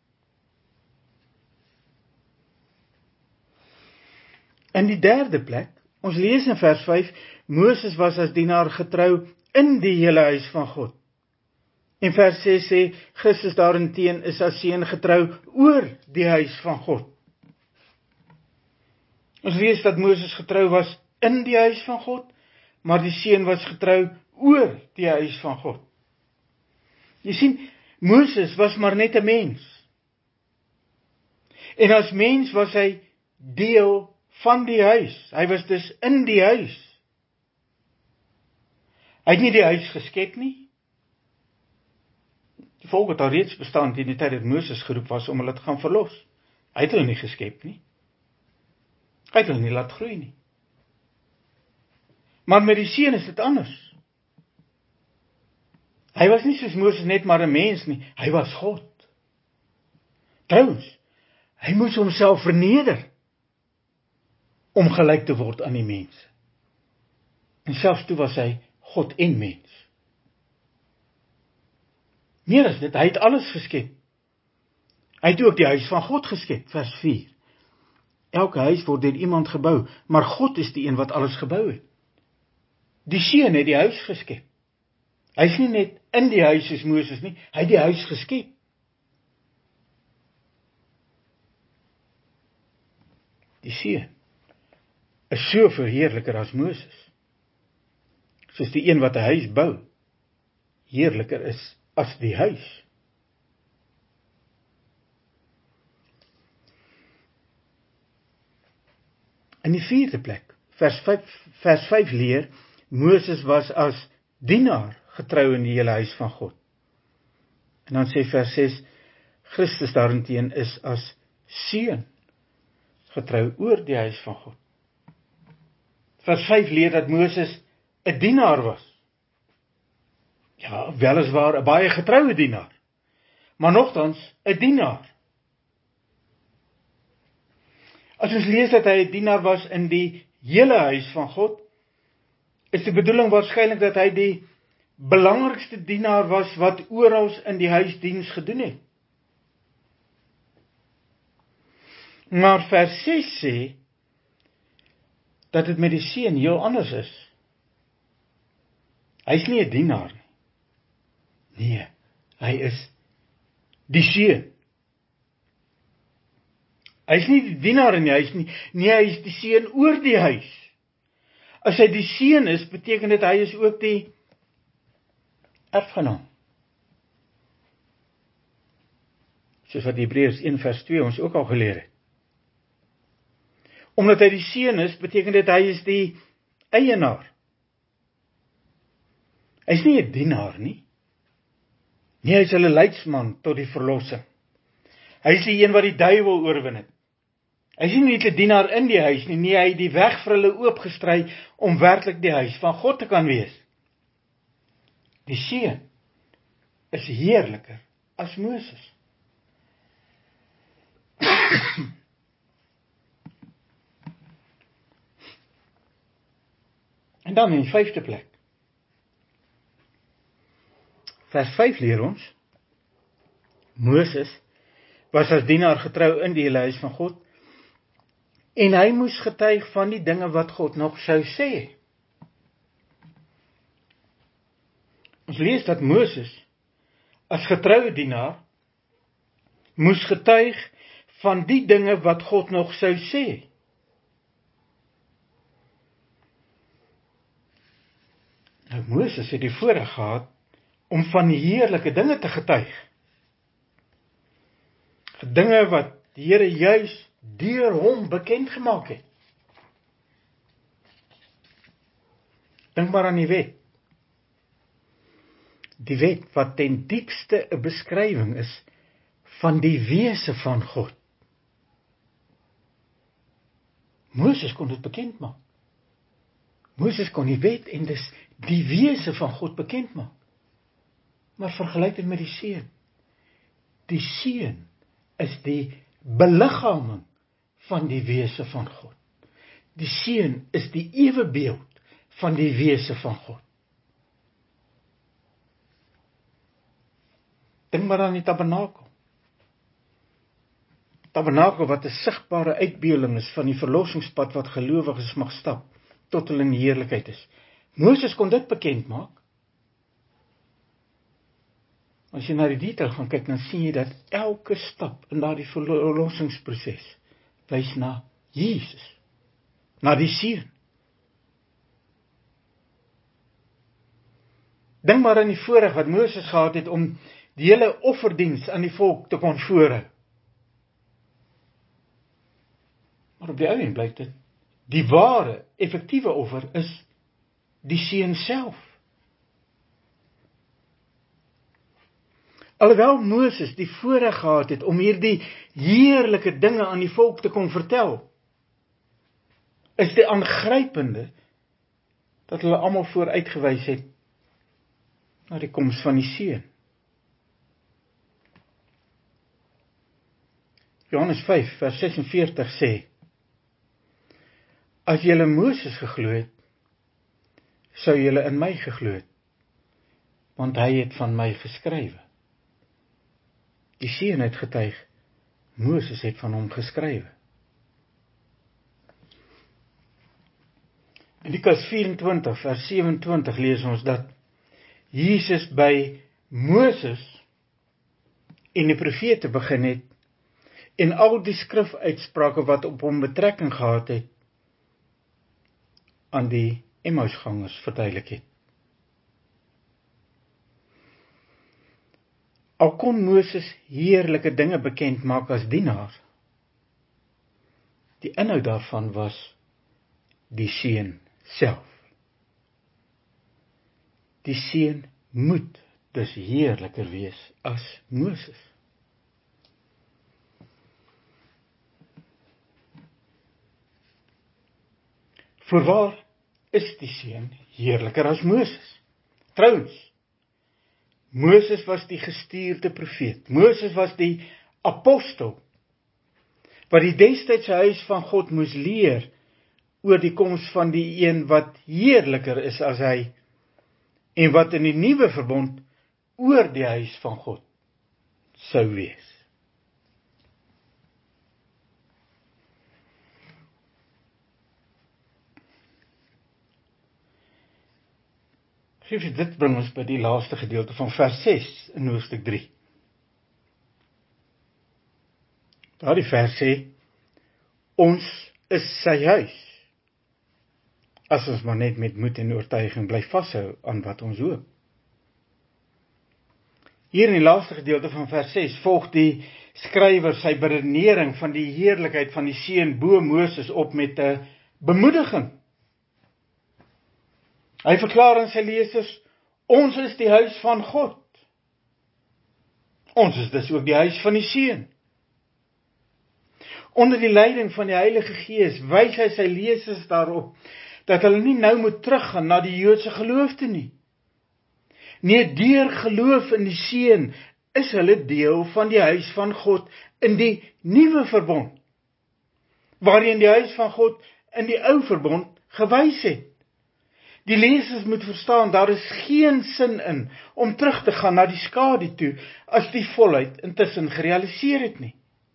In die derde plek, ons lees in vers 5, Moses was as dienaar getrou in die hele huis van God. En vers 6 sê, Christus daarenteen is as seun getrou oor die huis van God. Ons lees dat Moses getrou was in die huis van God, maar die Seun was getrou oor die huis van God. Jy sien, Moses was maar net 'n mens. En as mens was hy deel van die huis. Hy was dus in die huis. Hy het nie die huis geskep nie. Die volk het al reeds bestaan in die tyd dat Moses geroep was om hulle te gaan verlos. Hy het hulle nie geskep nie. Hy het hulle nie laat groei nie. Maar met die seun is dit anders. Hy was nie soos Moses net maar 'n mens nie, hy was God. Trouwens, hy moes homself verneder om gelyk te word aan die mense. En selfs toe was hy God en mens. Meer as dit, hy het alles geskep. Hy het ook die huis van God geskep, vers 4. Elke huis word deur iemand gebou, maar God is die een wat alles gebou het. Die seun het die huis geskep. Hy is nie net in die huis soos Moses nie, hy het die huis geskep. Die seun is so verheerliker as Moses. Soos die een wat 'n huis bou, heerliker is as die huis. In die 4de plek, vers 5 leer, Moses was as dienaar getrou in die hele huis van God. En dan sê vers 6, Christus daarenteen is as seun getrou oor die huis van God. Vers 5 leer dat Moses 'n dienaar was. Ja, weliswaar 'n baie getroue dienaar, maar nogtans 'n dienaar. As ons lees dat hy 'n dienaar was in die hele huis van God, is die bedoeling waarskynlik dat hy die belangrikste dienaar was wat oral in die huisdiens gedoen het. Maar vers 6 sê dat dit met die seun heel anders is. Hy is nie 'n dienaar nie. Nee, hy is die seun. Hy is nie die dienaar in die huis nie, nee, hy is die seun oor die huis. As hy die seun is, beteken dit hy is ook die erfgenaam. Soos wat Hebreërs 1 vers 2 ons ook al geleer het. Omdat hy die seun is, beteken dit hy is die eienaar. Hy is nie 'n dienaar nie. Nee, hy is hulle leidsman tot die verlossing. Hy is die een wat die duiwel oorwin het. Hy is nie net 'n dienaar in die huis nie, nee, hy het die weg vir hulle oopgestry om werklik die huis van God te kan wees. Die seun is heerliker as Moses. En dan in die 5de plek. Vers 5 leer ons, Moses was as dienaar getrou in die hele huis van God, en hy moes getuig van die dinge wat God nog sou sê. Ons lees dat Moses as getroue dienaar moes getuig van die dinge wat God nog sou sê. Nou Moses het die voorreg gehad om van heerlike dinge te getuig. Dinge wat die Here juis deur hom bekend gemaak het. Dink maar aan die wet. Die wet wat ten diepste 'n beskrywing is van die wese van God. Moses kon dit bekend maak. Moses kon die wet en dus die wese van God bekend maak. Maar vergelyk dit met die seun. Die seun is die beliggaaming van die wese van God. Die seun is die ewebeeld van die wese van God. Dink maar aan die tabernakel. Tabernakel wat 'n sigbare uitbeelding is van die verlossingspad wat gelowiges mag stap, tot hulle in heerlikheid is. Moses kon dit bekend maak. As jy na die detail gaan kyk, dan sien jy dat elke stap in daardie verlossingsproses wys na Jesus, na die seun. Dink maar aan die voorreg wat Moses gehad het om die hele offerdiens aan die volk te kon voorhou. Maar op die ou end blyk dit, die ware, effektiewe offer is die seun self. Alhoewel Moses die voorreg gehad het om hierdie heerlike dinge aan die volk te kon vertel, is die aangrypende dat hulle almal vooruitgewys het na die koms van die seun. Johannes 5 vers 46 sê, as julle Moses geglo het, sou julle in my geglo het, want hy het van my geskrywe. Die seun het getuig, Moses het van hom geskrywe. In Lukas 24 vers 27 lees ons dat Jesus by Moses en die profete begin het, en al die skrifuitsprake wat op hom betrekking gehad het, aan die Emmausgangers verduidelik het. Al kon Moses heerlike dinge bekend maak as dienaar, die inhoud daarvan was die seun self. Die seun moet dus heerliker wees as Moses. Voorwaar is die seun heerliker as Moses. Trouwens, Moses was die gestuurde profeet. Moses was die apostel, wat die destydse huis van God moes leer oor die koms van die een wat heerliker is as hy, en wat in die nuwe verbond oor die huis van God sou wees. Dit bring ons by die laaste gedeelte van vers 6 in hoofstuk 3. Daardie vers sê, ons is sy huis, as ons maar net met moed en oortuiging bly vashou aan wat ons hoop. Hier in die laaste gedeelte van vers 6 volg die skrywer sy beredenering van die heerlikheid van die seun bo Moses op met 'n bemoediging. Hy verklaar aan sy lesers, ons is die huis van God. Ons is dus ook die huis van die seun. Onder die leiding van die Heilige Gees wys hy sy lesers daarop, dat hulle nie nou moet teruggaan na die Joodse geloofte nie. Nee, deur geloof in die seun is hulle deel van die huis van God in die nuwe verbond, waarin die huis van God in die ou verbond gewys het. Die lesers moet verstaan, daar is geen sin in om terug te gaan na die skadu toe, as die volheid intussen gerealiseer het nie.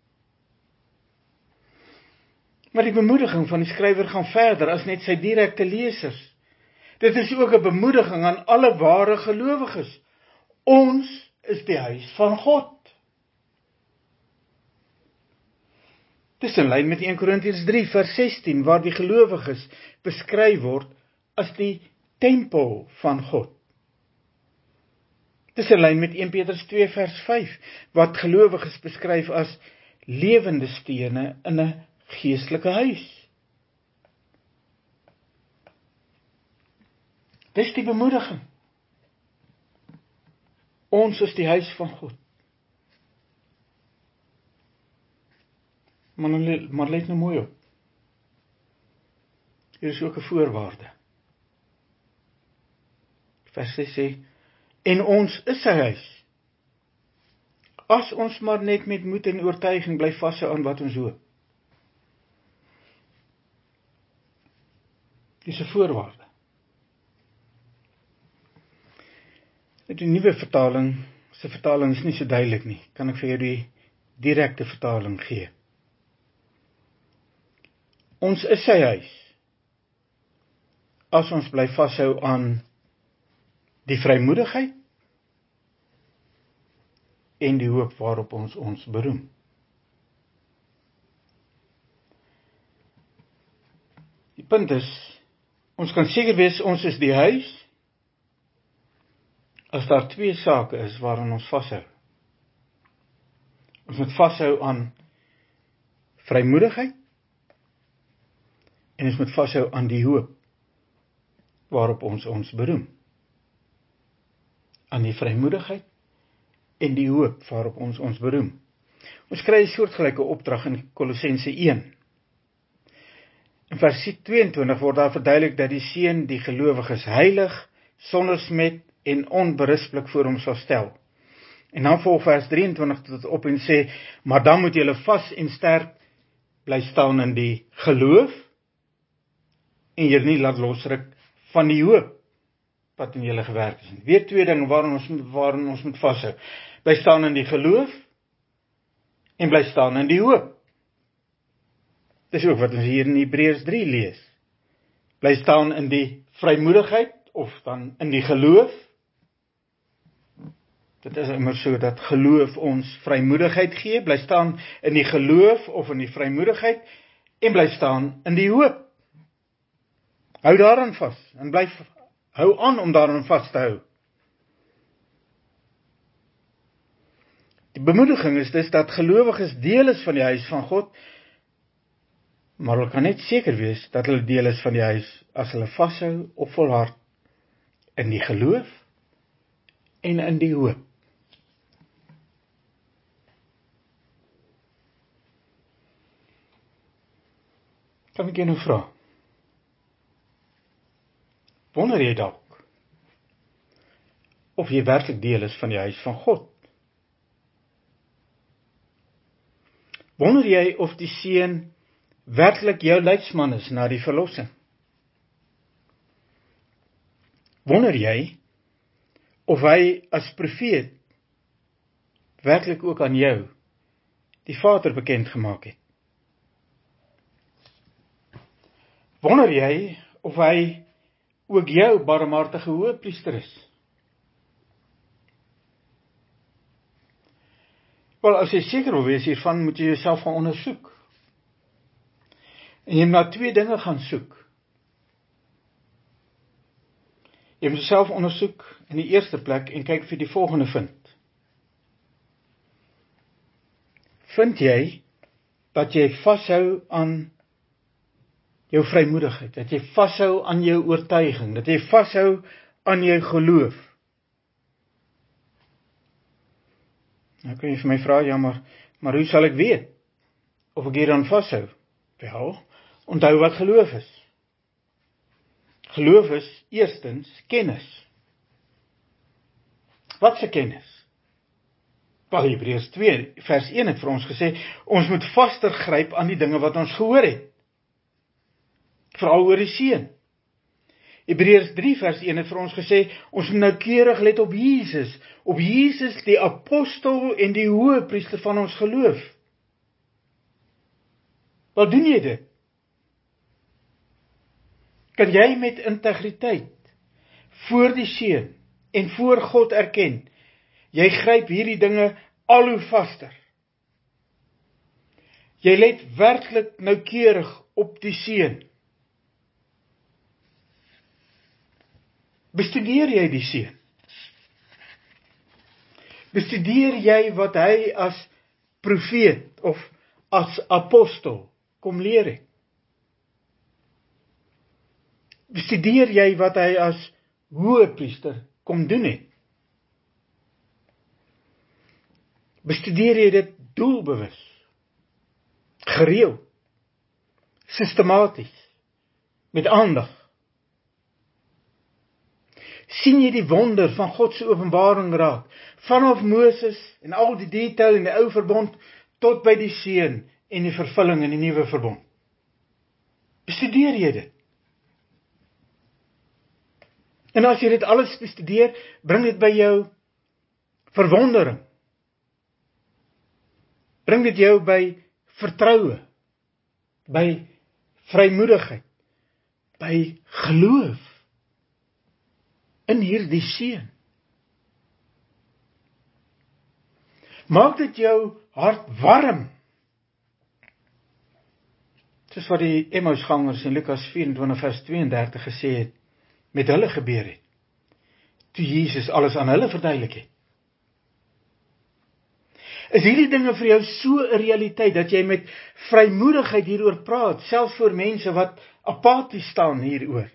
Maar die bemoediging van die skrywer gaan verder as net sy direkte lesers. Dit is ook 'n bemoediging aan alle ware gelowiges. Ons is die huis van God. Dis in lyn met 1 Korintiërs 3 vers 16, waar die gelowiges beskryf word as die tempel van God. Dis in lyn met 1 Petrus 2 vers 5, wat gelowiges beskryf as lewende stene in 'n geestelike huis. Dis die bemoediging. Ons is die huis van God. Maar let nou mooi op. Hier is ook 'n voorwaarde. Vers 6 sê, en ons is sy huis, as ons maar net met moed en oortuiging bly vashou aan wat ons hoop. Dis 'n voorwaarde. Die nuwe vertaling, se vertaling is nie so duidelik nie. Kan ek vir jou die direkte vertaling gee? Ons is sy huis, as ons bly vashou aan die vrymoedigheid en die hoop waarop ons beroem. Die punt is, ons kan seker wees, ons is die huis, as daar twee sake is waaraan ons vashou. Ons moet vashou aan vrymoedigheid en ons moet vashou aan die hoop waarop ons beroem. Aan die vrymoedigheid en die hoop waarop ons beroem. Ons kry 'n soortgelyke opdrag in Kolossense 1. In vers 22 word daar verduidelik dat die Seun die gelowiges heilig, sonder smet en onberispelik voor hom sal stel. En dan volg vers 23 tot op en sê, maar dan moet julle vas en sterk bly staan in die geloof en julle nie laat losruk van die hoop wat in julle gewerk is. Weer twee dinge waarin ons moet vashou. Bly staan in die geloof en bly staan in die hoop. Dis ook wat ons hier in Hebreërs 3 lees. Bly staan in die vrymoedigheid of dan in die geloof. Dit is immer so dat geloof ons vrymoedigheid gee. Bly staan in die geloof of in die vrymoedigheid en bly staan in die hoop. Hou daaraan vas en hou aan om daaraan vas te hou. Die bemoediging is dus dat gelowiges deel is van die huis van God, maar hulle kan net seker wees dat hulle deel is van die huis as hulle vashou of volhard in die geloof en in die hoop. Kan ek jou nou vra? Wonder jy dalk of jy werklik deel is van die huis van God? Wonder jy of die Seun werklik jou leidsman is na die verlossing? Wonder jy of hy as profeet werklik ook aan jou die Vader bekend gemaak het? Wonder jy of hy ook jou barmhartige hoëpriester is? Wel, as jy seker wil wees hiervan, moet jy jouself gaan ondersoek. En jy moet na twee dinge gaan soek. Jy moet jouself ondersoek in die eerste plek en kyk of jy die volgende vind. Vind jy dat jy vashou aan jou vrymoedigheid, dat jy vashou aan jou oortuiging, dat jy vashou aan jou geloof? Nou kan jy vir my vra, ja, maar hoe sal ek weet of ek hieraan vashou? Wel, onthou wat geloof is. Geloof is eerstens kennis. Wat se kennis? Wel, Hebreërs 2 vers 1 het vir ons gesê, ons moet vaster gryp aan die dinge wat ons gehoor het. Veral oor die Seun. Hebreërs 3 vers 1 het vir ons gesê, ons moet noukeurig let op Jesus die apostel en die hoëpriester van ons geloof. Wat doen jy dit? Kan jy met integriteit voor die Seun en voor God erken, jy gryp hierdie dinge al hoe vaster. Jy let werklik noukeurig op die Seun. Bestudeer jy die Seun? Bestudeer jy wat hy as profeet of as apostel kom leer het? Bestudeer jy wat hy as hoëpriester kom doen het? Bestudeer jy dit doelbewus, gereeld, sistematies, met aandag? Sien jy die wonder van God se openbaring raak, vanaf Moses en al die detail in die ou verbond, tot by die Seun en die vervulling in die nuwe verbond? Bestudeer jy dit? En as jy dit alles bestudeer, bring dit by jou verwondering. Bring dit jou by vertroue, by vrymoedigheid, by geloof in hierdie Seun. Maak dit jou hart warm, soos wat die Emmausgangers in Lukas 24 vers 32 gesê het, met hulle gebeur het. toe Jesus alles aan hulle verduidelik het? Is hierdie dinge vir jou so 'n realiteit, dat jy met vrymoedigheid hieroor praat, selfs vir mense wat apaties staan hieroor?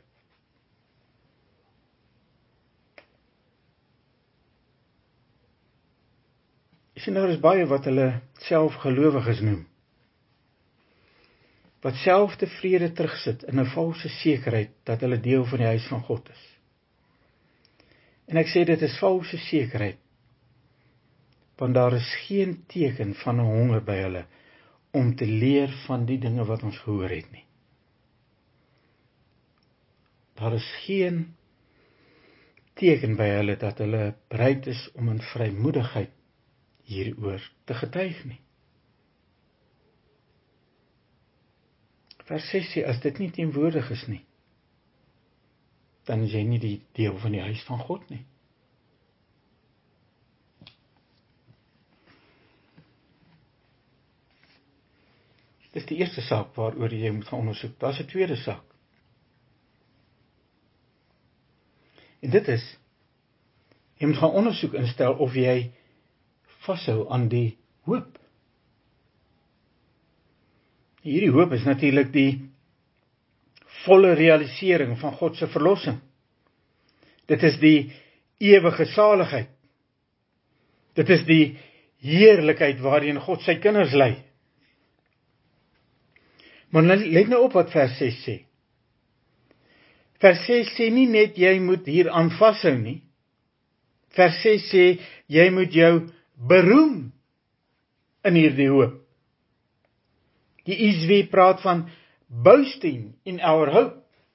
Jy sien, daar is baie wat hulle self gelowiges noem, wat self tevrede terugsit in 'n valse sekerheid dat hulle deel van die huis van God is. En ek sê dit is valse sekerheid, want daar is geen teken van 'n honger by hulle om te leer van die dinge wat ons gehoor het nie. Daar is geen teken by hulle dat hulle bereid is om in vrymoedigheid hieroor te getuig nie. Vers 6 sê, as dit nie teenwoordig is nie, dan is jy nie die deel van die huis van God nie. Dis die eerste saak waaroor jy moet gaan ondersoek. Daar's 'n tweede saak. En dit is, jy moet gaan ondersoek instel of jy vashou aan die hoop. Hierdie hoop is natuurlik die volle realisering van God se verlossing. Dit is die ewige saligheid. Dit is die heerlikheid waarin God sy kinders lei. Maar let nou op wat vers 6 sê. Vers 6 sê nie net jy moet hieraan vashou nie. Vers 6 sê jy moet jou beroem in hierdie hoop. Die ESV praat van boasting in our hope.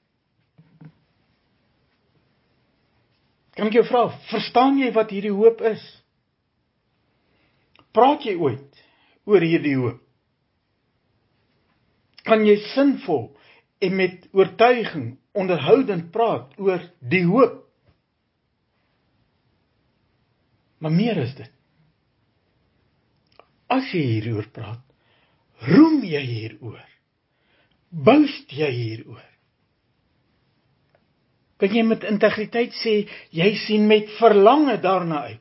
Kan ek jou vra, verstaan jy wat hierdie hoop is? Praat jy ooit oor hierdie hoop? Kan jy sinvol en met oortuiging onderhoudend praat oor die hoop? Maar meer is dit. As jy hieroor praat, roem jy hieroor? Boast jy hieroor? Kan jy met integriteit sê, jy sien met verlange daarna uit?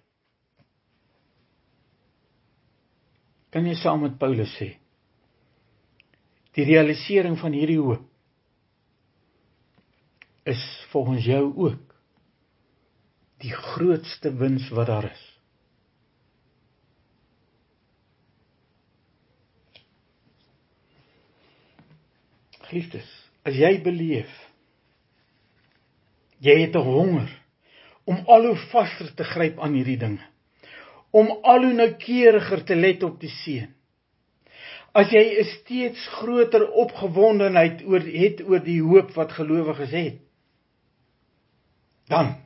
Kan jy saam met Paulus sê, die realisering van hierdie hoop is volgens jou ook die grootste wins wat daar is? Geliefdes, as jy beleef, jy het 'n honger om al hoe vaster te gryp aan hierdie dinge, om al hoe noukeuriger te let op die seën. As jy 'n steeds groter opgewondenheid het oor die hoop wat gelowiges het, dan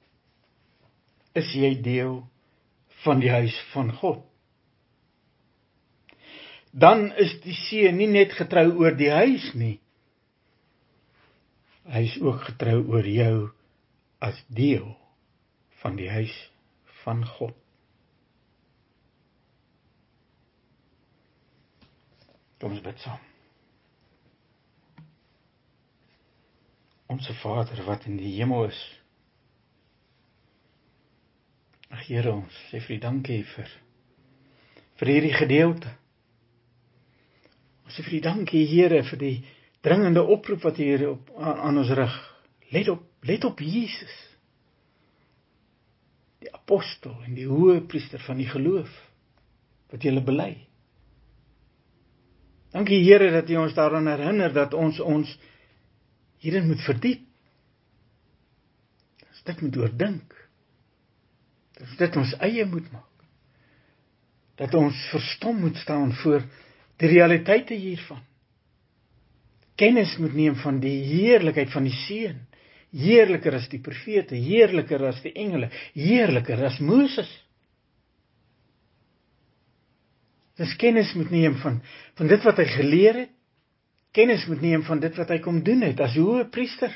is jy deel van die huis van God. Dan is die seën nie net getrou oor die huis nie, hy is ook getrou oor jou as deel van die huis van God. Kom ons bid saam. Onse Vader wat in die hemel is, Here, ons sê vir U dankie vir hierdie gedeelte. Ons sê vir U dankie, Here, vir die dringende oproep wat U hier aan ons rig. Let op Jesus, die apostel en die hoëpriester van die geloof, wat julle bely. Dankie, Here, dat U ons daaraan herinner dat ons hierin moet verdiep. Dat dit moet oordink. Dat dit ons eie moet maak. Dat ons verstom moet staan voor die realiteite hiervan. Kennis moet neem van die heerlikheid van die seën. Heerliker as die profete, heerliker as die engele, heerliker as Moses. Dus kennis moet neem van dit wat hy geleer het. Kennis moet neem van dit wat hy kom doen het as hoëpriester.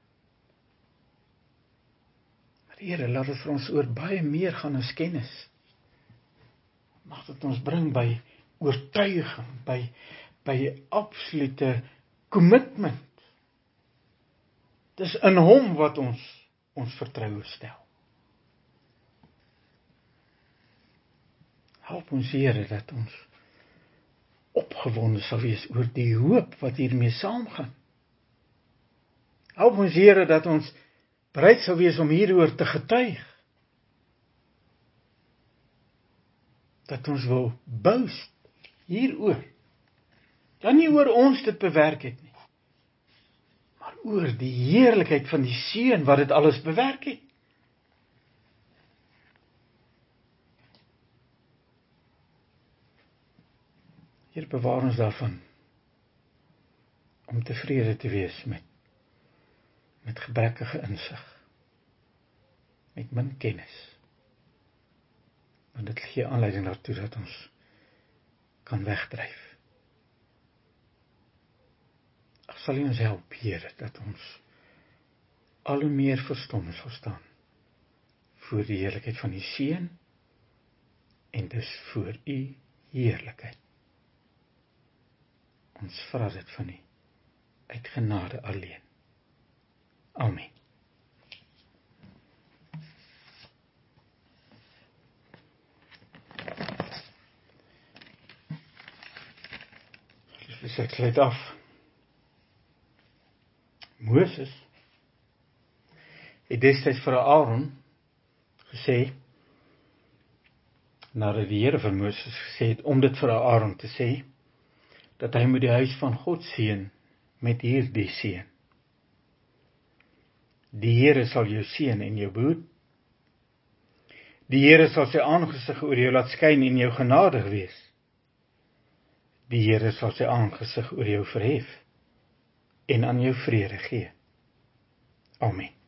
Here, laat dit vir ons oor baie meer gaan as kennis. Mag dit ons bring by oortuiging, by absolute commitment. Dis in Hom wat ons vertroue stel. Help ons, Here, dat ons opgewonde sal wees oor die hoop wat hiermee saamgaan. Help ons, Here, dat ons bereid sal wees om hieroor te getuig. Dat ons wil boast hieroor. Dan nie oor ons dit bewerk het nie, maar oor die heerlikheid van die Seun wat dit alles bewerk het. Here, bewaar ons daarvan om tevrede te wees met gebrekkige insig, met min kennis. Want dit gee aanleiding daartoe dat ons kan wegdryf. Sal U ons help, Here, dat ons al hoe meer verstom sal staan voor die heerlikheid van die Seun en dus voor U heerlikheid. Ons vra dit van U uit genade alleen. Amen. Dus ek sluit af. Moses het destyds vir Aaron gesê, nadat die Here vir Moses gesê het, om dit vir Aaron te sê, dat hy moet die huis van God seën met hierdie seën. Die Here sal jou seën en jou behoed. Die Here sal sy aangesig oor jou laat skyn en jou genadig wees. Die Here sal sy aangesig oor jou verhef en aan jou vrede gee. Amen.